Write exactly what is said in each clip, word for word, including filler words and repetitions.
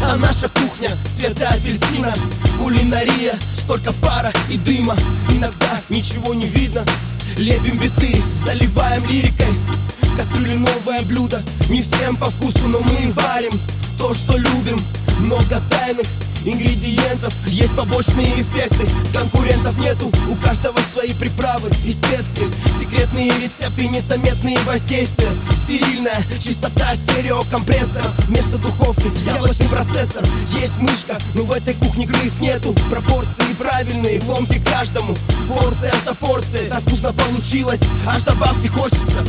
А наша кухня цвета апельсина, кулинария, столько пара и дыма. Иногда ничего не видно, лепим биты, заливаем лирикой. В кастрюле новое блюдо, не всем по вкусу, но мы варим то, что любим. Много тайных ингредиентов, есть побочные эффекты. Конкурентов нету, у каждого свои приправы и специи. Секретные рецепты, незаметные воздействия. Стерильная чистота стереокомпрессоров. Вместо духовки яблочный процессор. Есть мышка, но в этой кухне крыс нету. Пропорции правильные, ломки каждому. Порция за порцией, так вкусно получилось, аж добавки хочется.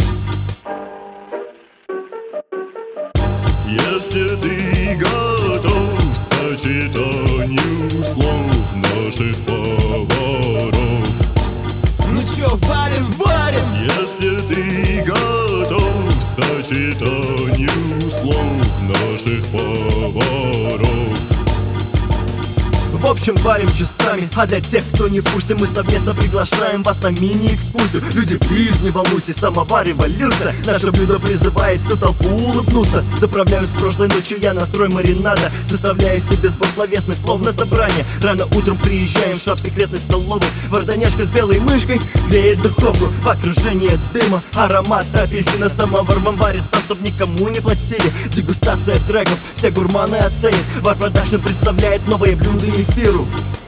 Если ты готов к сочетанию слов наших поваров, ну чё, варим, варим. Если ты готов к сочетанию слов наших поваров. В общем, варим часами, а для тех, кто не в курсе, мы совместно приглашаем вас на мини-экскурсию. Люди, плиз, не волнуйтесь, самовар революция. Наше блюдо призывает всю толпу улыбнуться. Заправляю с прошлой ночи я настрой маринада, составляю себе сборсловесный словно собрание. Рано утром приезжаем в шап секретной столовой. Варданяшка с белой мышкой греет духовку в окружении дыма. Аромат апельсина, самовар вам варит сам, чтоб никому не платили. Дегустация треков, все гурманы оценят. Вар Продакшн представляет новые блюда и эфиру.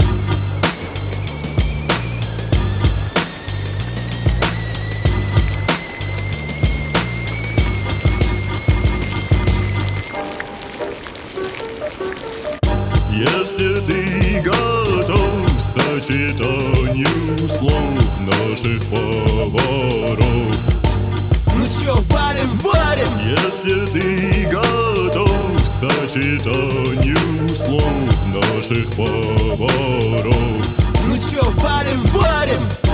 Если ты готов к сочетанию слов наших поваров, ну чё, варим, варим. Если ты готов к сочетанию слов наших поваров, ну чё, варим, варим.